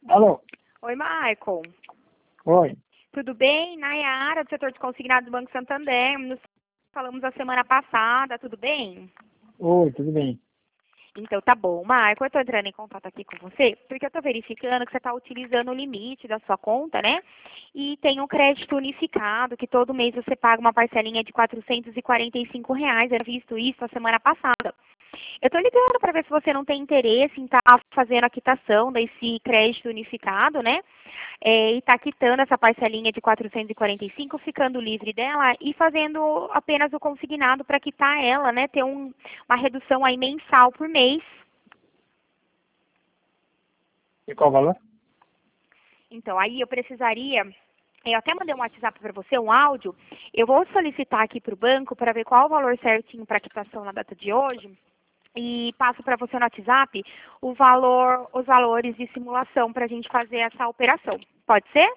Alô? Oi, Michael. Oi. Tudo bem? Nayara, do setor de consignado do Banco Santander. Nos falamos a semana passada, tudo bem? Oi, tudo bem? Então tá bom. Michael, eu estou entrando em contato aqui com você porque eu estou verificando que você está utilizando o limite da sua conta, né? E tem um crédito unificado que todo mês você paga uma parcelinha de R$ 445. Eu visto isso a semana passada. Eu estou ligando para ver se você não tem interesse em estar fazendo a quitação desse crédito unificado, né? E está quitando essa parcelinha de 445, ficando livre dela e fazendo apenas o consignado para quitar ela, né? Ter uma redução aí mensal por mês. E qual o valor? Então, aí eu precisaria... Eu até mandei um WhatsApp para você, um áudio. Eu vou solicitar aqui para o banco para ver qual o valor certinho para quitação na data de hoje. E passo para você no WhatsApp os valores de simulação para a gente fazer essa operação. Pode ser?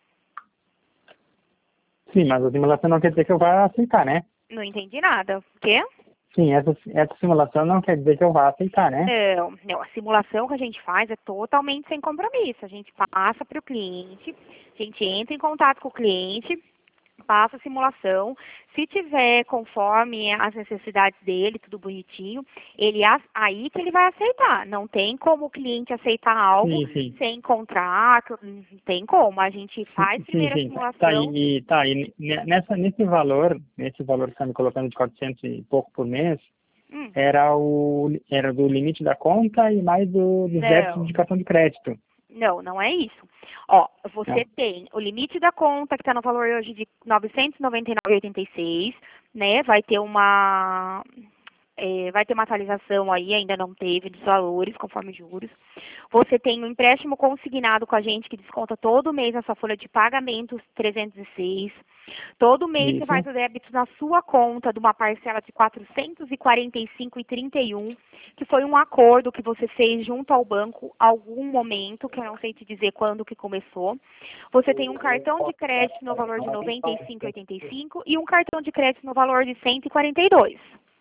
Sim, mas a simulação não quer dizer que eu vá aceitar, né? Não entendi nada. O quê? Sim, essa simulação não quer dizer que eu vá aceitar, né? Não, a simulação que a gente faz é totalmente sem compromisso. A gente passa para o cliente, a gente entra em contato com o cliente, passa a simulação. Se tiver conforme as necessidades dele, tudo bonitinho, aí que ele vai aceitar. Não tem como o cliente aceitar algo Sim. sem contrato, não tem como. A gente faz primeiro a Sim. simulação. Nesse valor que você está me colocando de 400 e pouco por mês, Hum, era do limite da conta e mais dos débitos de não. cartão de crédito. Não é isso. Ó, Não. você tem o limite da conta, que está no valor hoje de R$ 999,86, né? Vai ter uma atualização aí, ainda não teve, dos valores, conforme os juros. Você tem um empréstimo consignado com a gente, que desconta todo mês na sua folha de pagamentos, 306. Todo mês você Isso. faz o débito na sua conta de uma parcela de 445,31, que foi um acordo que você fez junto ao banco algum momento, que eu não sei te dizer quando que começou. Você tem um cartão de crédito no valor de 95,85 e um cartão de crédito no valor de 142.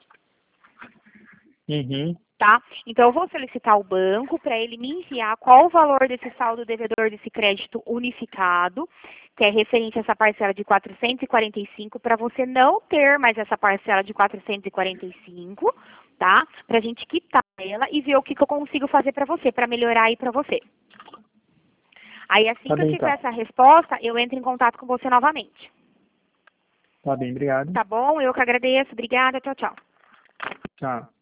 Uhum. Tá? Então, eu vou solicitar ao banco para ele me enviar qual o valor desse saldo devedor desse crédito unificado, que é referente a essa parcela de 445, para você não ter mais essa parcela de 445, tá? Para a gente quitar ela e ver o que eu consigo fazer para você, para melhorar aí para você. Aí, assim Tá que eu bem, tiver então. essa resposta, eu entro em contato com você novamente. Tá bem, obrigado. Tá bom? Eu que agradeço. Obrigada. Tchau, tchau. Tchau.